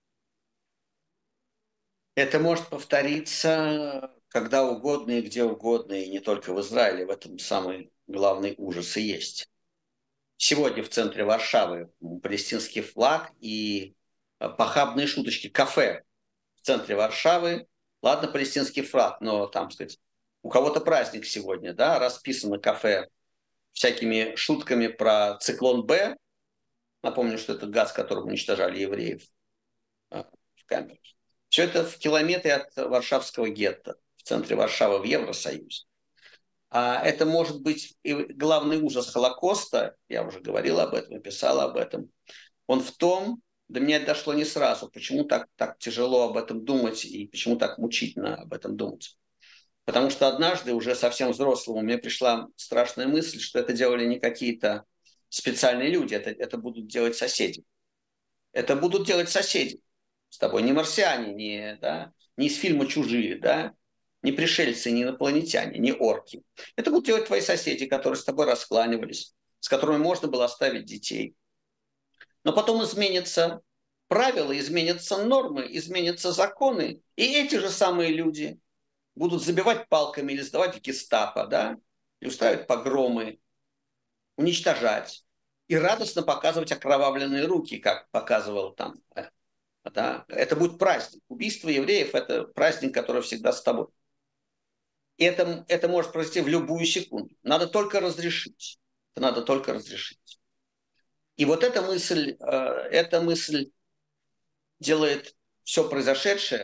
Это может повториться когда угодно и где угодно, и не только в Израиле. В этом самый главный ужас и есть. Сегодня в центре Варшавы палестинский флаг и похабные шуточки. Кафе в центре Варшавы. Ладно, палестинский флаг, но там, так сказать, у кого-то праздник сегодня, да, расписано кафе всякими шутками про циклон Б. Напомню, что это газ, которым уничтожали евреев в камерах. Все это в километре от Варшавского гетто, в центре Варшавы, в Евросоюзе. А это может быть и главный ужас Холокоста, я уже говорил об этом, писал об этом. Он в том, до меня это дошло не сразу, почему так, так тяжело об этом думать и почему так мучительно об этом думать. Потому что однажды, уже совсем взрослому, мне пришла страшная мысль, что это делали не какие-то специальные люди, это, это будут делать соседи. Это будут делать соседи с тобой, не марсиане, не, да, не из фильма «Чужие», да, не пришельцы, не инопланетяне, не орки. Это будут делать твои соседи, которые с тобой раскланивались, с которыми можно было оставить детей. Но потом изменятся правила, изменятся нормы, изменятся законы, и эти же самые люди будут забивать палками или сдавать в гестапо, да, и устраивать погромы, уничтожать и радостно показывать окровавленные руки, как показывал там. Да. Это будет праздник. Убийство евреев – это праздник, который всегда с тобой. И это, это может произойти в любую секунду. Надо только разрешить. Это надо только разрешить. И вот эта мысль, эта мысль делает все произошедшее,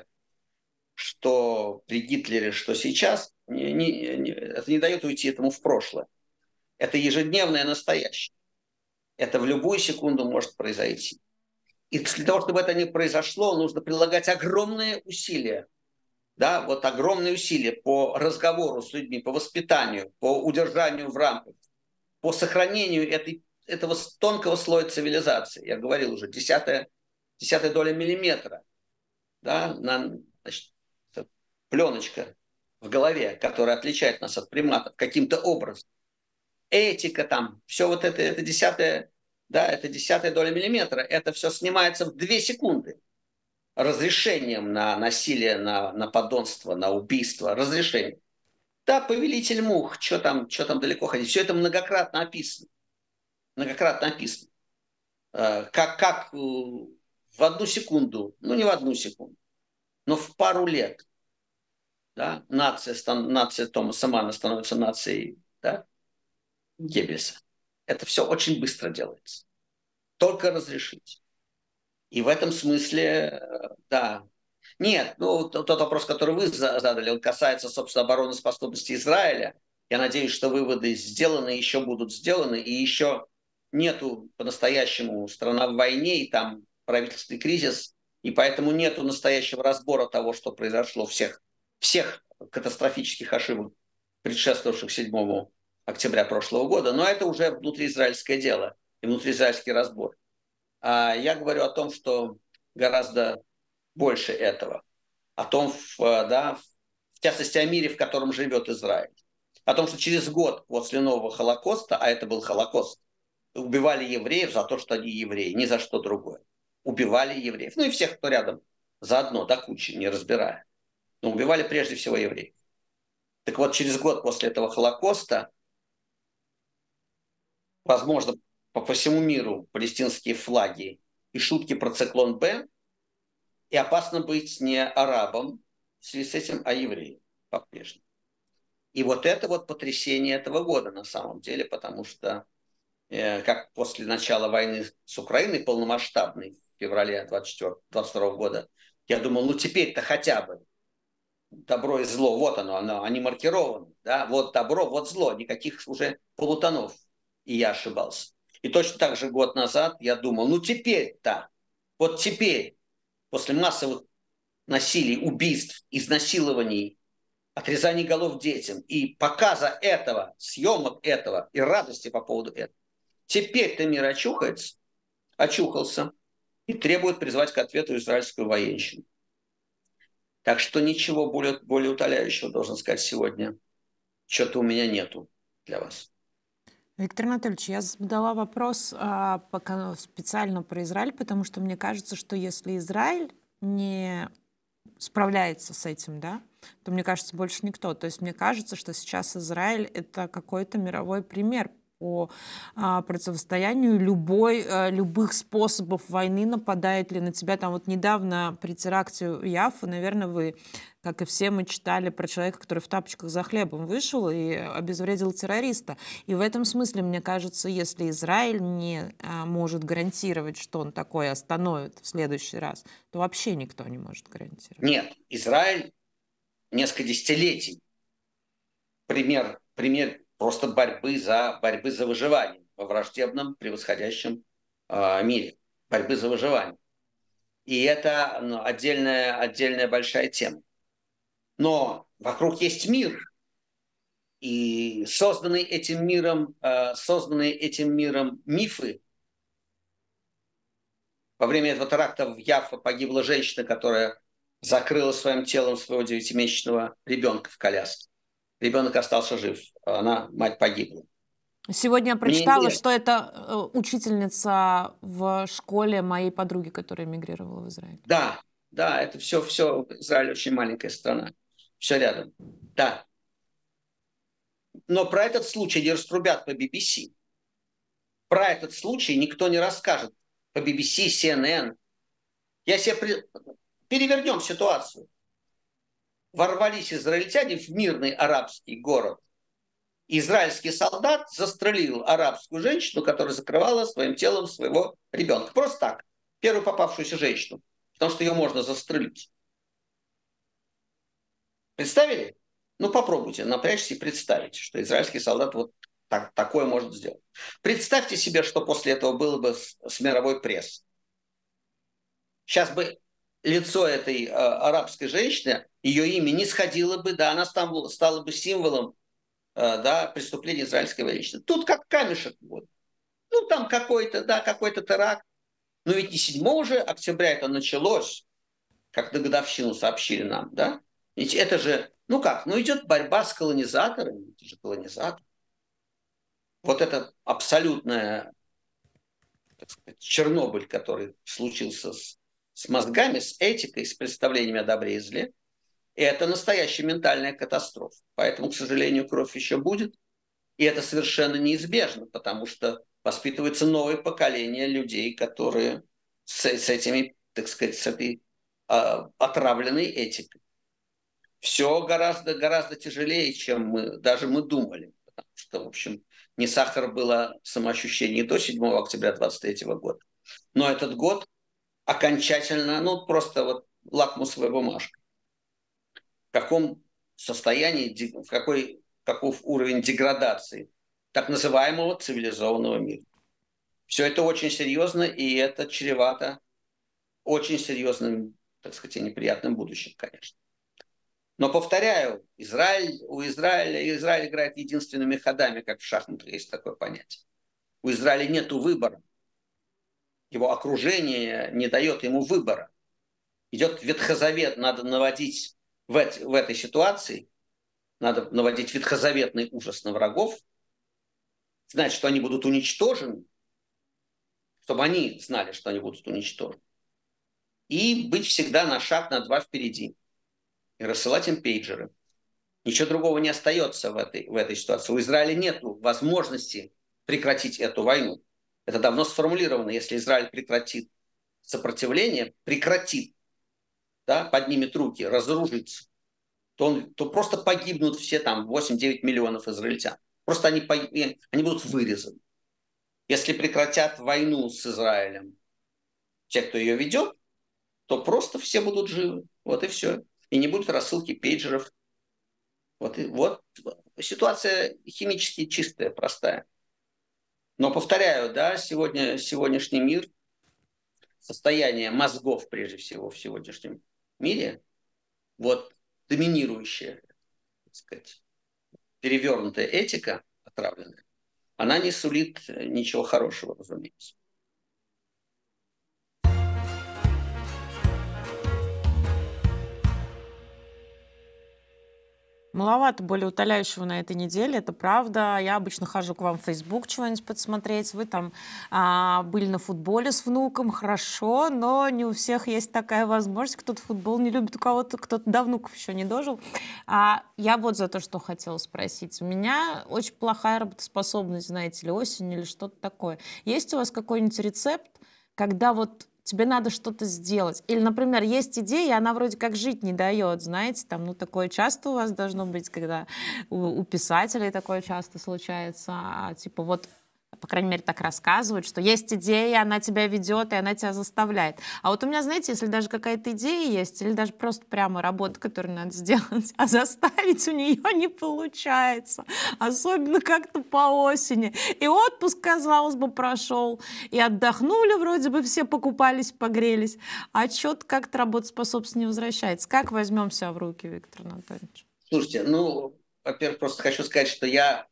что при Гитлере, что сейчас, не, не, не, это не дает уйти этому в прошлое. Это ежедневное настоящее. Это в любую секунду может произойти. И для того, чтобы это не произошло, нужно прилагать огромные усилия. Да, вот огромные усилия по разговору с людьми, по воспитанию, по удержанию в рамках, по сохранению этой, этого тонкого слоя цивилизации. Я говорил уже, десятая, десятая доля миллиметра. Да, на, значит, пленочка в голове, которая отличает нас от приматов каким-то образом. Этика там, все вот это, это десятая, да, это десятая доля миллиметра, это все снимается в две секунды. разрешением на насилие, на, на подонство, на убийство, разрешением. Да, повелитель мух, что там, что там далеко ходить, все это многократно описано. Многократно описано. Как, как в одну секунду, ну не в одну секунду, но в пару лет, да, нация, нация Томаса Манна становится нацией, да, Геббельса. Это все очень быстро делается. Только разрешить. И в этом смысле, да. Нет, ну тот вопрос, который вы задали, он касается, собственно, обороноспособности Израиля. Я надеюсь, что выводы сделаны, еще будут сделаны, и еще нету по-настоящему страна в войне, и там правительственный кризис, и поэтому нету настоящего разбора того, что произошло, всех, всех катастрофических ошибок, предшествовавших седьмому октября прошлого года. Но это уже внутриизраильское дело и внутриизраильский разбор. А я говорю о том, что гораздо больше этого. О том, да, в частности, о мире, в котором живет Израиль. О том, что через год после нового Холокоста, а это был Холокост, убивали евреев за то, что они евреи, ни за что другое. Убивали евреев. Ну и всех, кто рядом, заодно, до кучи, не разбирая. Но убивали прежде всего евреев. Так вот, через год после этого Холокоста, возможно, по всему миру палестинские флаги и шутки про циклон Б, и опасно быть не арабом в связи с этим, а евреем по-прежнему. И вот это вот потрясение этого года на самом деле, потому что э, как после начала войны с Украиной полномасштабной в феврале двадцать четвёртого двадцать второго года, я думал, ну теперь-то хотя бы добро и зло, вот оно, оно они маркированы, да, вот добро, вот зло, никаких уже полутонов. И я ошибался. И точно так же год назад я думал, ну теперь-то, вот теперь, после массовых насилий, убийств, изнасилований, отрезаний голов детям и показа этого, съемок этого и радости по поводу этого, теперь-то мир очухается, очухался и требует призвать к ответу израильскую военщину. Так что ничего более, более утоляющего, должен сказать, сегодня что-то у меня нету для вас. Виктор Анатольевич, я задала вопрос а, пока специально про Израиль, потому что мне кажется, что если Израиль не справляется с этим, да, то, мне кажется, больше никто. То есть мне кажется, что сейчас Израиль — это какой-то мировой пример по а, противостоянию любой, а, любых способов войны, нападает ли на тебя. Там вот недавно при теракте в Яффе, наверное, вы, как и все, мы читали про человека, который в тапочках за хлебом вышел и обезвредил террориста. И в этом смысле, мне кажется, если Израиль не а, может гарантировать, что он такое остановит в следующий раз, то вообще никто не может гарантировать. Нет, Израиль несколько десятилетий пример, пример просто борьбы за, борьбы за выживание во враждебном, превосходящем э, мире. Борьбы за выживание. И это ну, отдельная, отдельная большая тема. Но вокруг есть мир. И созданные этим миром, э, созданные этим миром мифы. Во время этого теракта в Яффе погибла женщина, которая закрыла своим телом своего девятимесячного ребенка в коляске. Ребенок остался жив, а она, мать, погибла. Сегодня я прочитала, что это учительница в школе моей подруги, которая эмигрировала в Израиль. Да, да, это все, все, Израиль очень маленькая страна, все рядом, да. Но про этот случай не раструбят по би би си. Про этот случай никто не расскажет по би би си, си эн эн. Я себе при... перевернем ситуацию. Ворвались израильтяне в мирный арабский город. Израильский солдат застрелил арабскую женщину, которая закрывала своим телом своего ребенка. Просто так. Первую попавшуюся женщину. Потому что ее можно застрелить. Представили? Ну попробуйте, напрячься и представить, что израильский солдат вот так, такое может сделать. Представьте себе, что после этого было бы с, с мировой прессой. Сейчас бы лицо этой э, арабской женщины, ее имя не сходило бы, да, она стала, стала бы символом э, да, преступления израильской военщины. Тут как камешек. Вот. Ну, там какой-то, да, какой-то теракт. Но ведь не седьмого же октября это началось, как на годовщину сообщили нам, да? Ведь это же, ну как, ну идет борьба с колонизаторами, это же колонизатор. Вот это абсолютная, так сказать, Чернобыль, который случился с с мозгами, с этикой, с представлениями о добре и зле, это настоящая ментальная катастрофа. Поэтому, к сожалению, кровь еще будет. И это совершенно неизбежно, потому что воспитывается новое поколение людей, которые с, с этими, так сказать, с этой а, отравленной этикой. Все гораздо, гораздо тяжелее, чем мы, даже мы думали. Потому что, в общем, не сахар было самоощущение до седьмого октября двадцать третьего года. Но этот год окончательно, ну, просто вот лакмусовая бумажка. В каком состоянии, в какой, каков уровень деградации так называемого цивилизованного мира. Все это очень серьезно, и это чревато очень серьезным, так сказать, неприятным будущим, конечно. Но, повторяю, Израиль, у Израиля, Израиль играет единственными ходами, как в шахматах есть такое понятие. У Израиля нет выбора. Его окружение не дает ему выбора. Идет ветхозавет, надо наводить в, эти, в этой ситуации, надо наводить ветхозаветный ужас на врагов, знать, что они будут уничтожены, чтобы они знали, что они будут уничтожены, и быть всегда на шаг, на два впереди. И рассылать им пейджеры. Ничего другого не остается в этой, в этой ситуации. У Израиля нет возможности прекратить эту войну. Это давно сформулировано. Если Израиль прекратит сопротивление, прекратит, да, поднимет руки, разоружится, то, он, то просто погибнут все там восемь-девять миллионов израильтян. Просто они, они будут вырезаны. Если прекратят войну с Израилем те, кто ее ведет, то просто все будут живы. Вот и все. И не будет рассылки пейджеров. Вот, и, вот ситуация химически чистая, простая. Но повторяю, да, сегодня, сегодняшний мир, состояние мозгов, прежде всего, в сегодняшнем мире, вот доминирующая, так сказать, перевернутая этика, отравленная, она не сулит ничего хорошего, разумеется. Маловато более утоляющего на этой неделе, это правда. Я обычно хожу к вам в Facebook чего-нибудь подсмотреть. Вы там а, были на футболе с внуком, хорошо, но не у всех есть такая возможность. Кто-то футбол не любит, у кого-то кто-то до внуков еще не дожил. А я вот за то, что хотела спросить. У меня очень плохая работоспособность, знаете ли, осень или что-то такое. Есть у вас какой-нибудь рецепт, когда вот тебе надо что-то сделать? Или, например, есть идея, и она вроде как жить не дает, знаете, там, ну, такое часто у вас должно быть, когда у, у писателей такое часто случается, а, типа вот, по крайней мере, так рассказывают, что есть идея, она тебя ведет, и она тебя заставляет. А вот у меня, знаете, если даже какая-то идея есть, или даже просто прямо работа, которую надо сделать, а заставить у нее не получается, особенно как-то по осени. И отпуск, казалось бы, прошел, и отдохнули вроде бы, все покупались, погрелись, а что-то как-то работоспособность не возвращается. Как возьмем себя в руки, Виктор Анатольевич? Слушайте, ну, во-первых, просто хочу сказать, что я...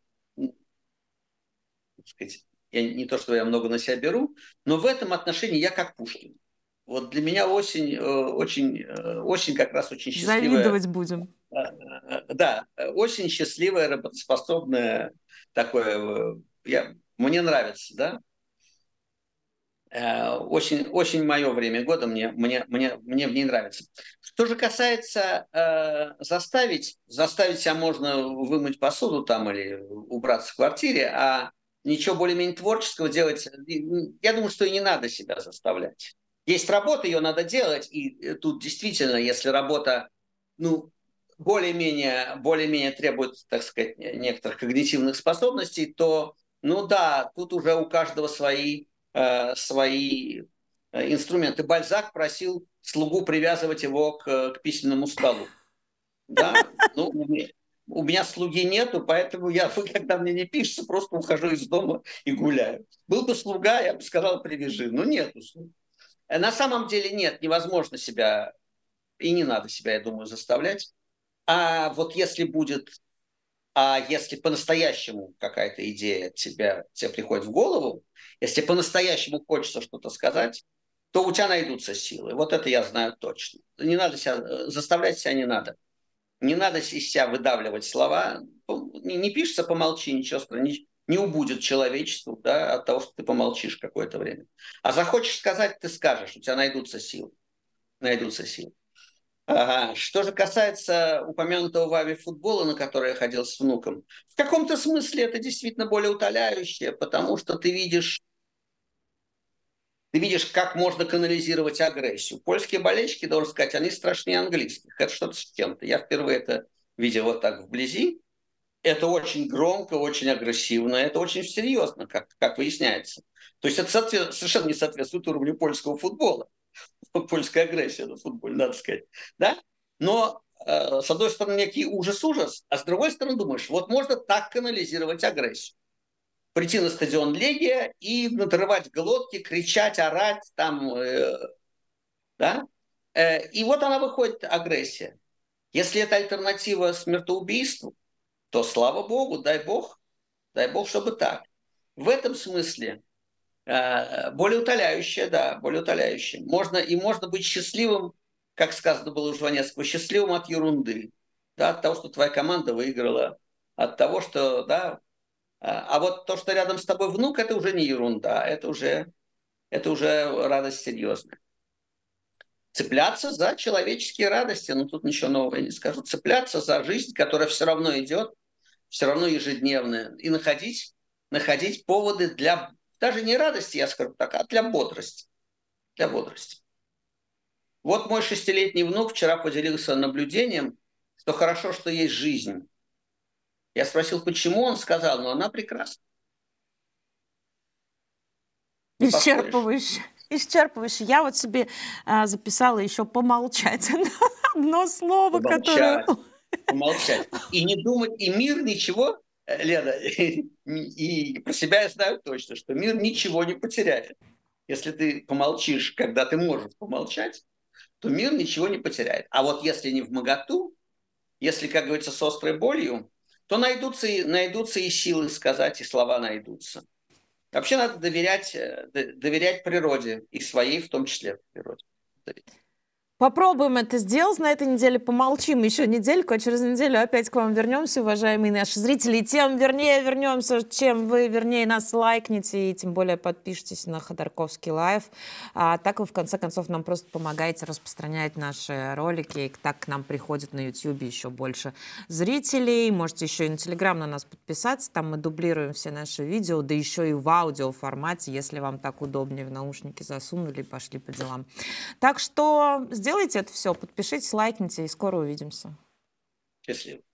сказать, я не то, что я много на себя беру, но в этом отношении я как Пушкин. Вот для меня осень очень, осень как раз очень счастливая. Завидовать будем. Да, очень счастливая, работоспособная такое. Я, мне нравится, да. Очень, очень мое время года, мне, мне, мне, мне в ней нравится. Что же касается э, заставить, заставить себя можно вымыть посуду там или убраться в квартире, а ничего более-менее творческого делать, я думаю, что и не надо себя заставлять. Есть работа, ее надо делать, и тут действительно, если работа, ну, более-менее, более-менее требует, так сказать, некоторых когнитивных способностей, то, ну да, тут уже у каждого свои, э, свои инструменты. Бальзак просил слугу привязывать его к, к письменному столу. Да, ну, у меня слуги нету, поэтому я, когда мне не пишется, просто ухожу из дома и гуляю. Был бы слуга, я бы сказал, привяжи. Но нету слуг. На самом деле нет, невозможно себя, и не надо себя, я думаю, заставлять. А вот если будет, а если по-настоящему какая-то идея тебя, тебе приходит в голову, если по-настоящему хочется что-то сказать, то у тебя найдутся силы. Вот это я знаю точно. Не надо себя, заставлять себя не надо. Не надо из себя выдавливать слова. Не, не пишется, помолчи, ничего страшного. не убудет человечеству, да, от того, что ты помолчишь какое-то время. А захочешь сказать, ты скажешь, у тебя найдутся силы. Найдутся силы. Ага. Что же касается упомянутого вами футбола, на который я ходил с внуком, в каком-то смысле это действительно более утоляющее, потому что ты видишь, ты видишь, как можно канализировать агрессию. Польские болельщики, должен сказать, они страшнее английских. Это что-то с чем-то. Я впервые это видел вот так вблизи. Это очень громко, очень агрессивно, это очень серьезно, как, как выясняется. То есть это совершенно не соответствует уровню польского футбола. Польская агрессия на футболе, надо сказать. Да? Но, э, с одной стороны, некий ужас-ужас, а с другой стороны, думаешь, вот можно так канализировать агрессию. Прийти на стадион Легия и надрывать глотки, кричать, орать, там, э, да? Э, и вот она выходит, агрессия. Если это альтернатива смертоубийству, то слава Богу, дай Бог, дай Бог, чтобы так. В этом смысле э, более утоляющее, да, более утоляющее. Можно, и можно быть счастливым, как сказано было у Жванецкого, счастливым от ерунды, да, от того, что твоя команда выиграла, от того, что, да, а вот то, что рядом с тобой внук, это уже не ерунда, это уже, это уже радость серьезная. Цепляться за человеческие радости, ну тут ничего нового я не скажу, цепляться за жизнь, которая все равно идет, все равно ежедневная, и находить, находить поводы для, даже не радости, я скажу так, а для бодрости. Для бодрости. Вот мой шестилетний внук вчера поделился наблюдением, что хорошо, что есть жизнь. Я спросил, почему, он сказал, ну она прекрасна. Исчерпывающе. Исчерпывающе. Я вот себе а, записала еще помолчать. Одно слово, помолчать, которое... Помолчать. И не думать, и мир ничего, Лена, и, и про себя я знаю точно, что мир ничего не потеряет. Если ты помолчишь, когда ты можешь помолчать, то мир ничего не потеряет. А вот если не вмоготу, если, как говорится, с острой болью, то найдутся и, найдутся и силы сказать, и слова найдутся. Вообще надо доверять, доверять природе, и своей в том числе природе. Попробуем это сделать на этой неделе, помолчим еще недельку, а через неделю опять к вам вернемся, уважаемые наши зрители. И тем вернее вернемся, чем вы вернее нас лайкните, и тем более подпишитесь на Ходорковский лайв. А так вы, в конце концов, нам просто помогаете распространять наши ролики, и так к нам приходит на YouTube еще больше зрителей. Можете еще и на Telegram на нас подписаться, там мы дублируем все наши видео, да еще и в аудиоформате, если вам так удобнее, в наушники засунули и пошли по делам. Так что сделайте это все, подпишитесь, лайкните, и скоро увидимся. Счастливо.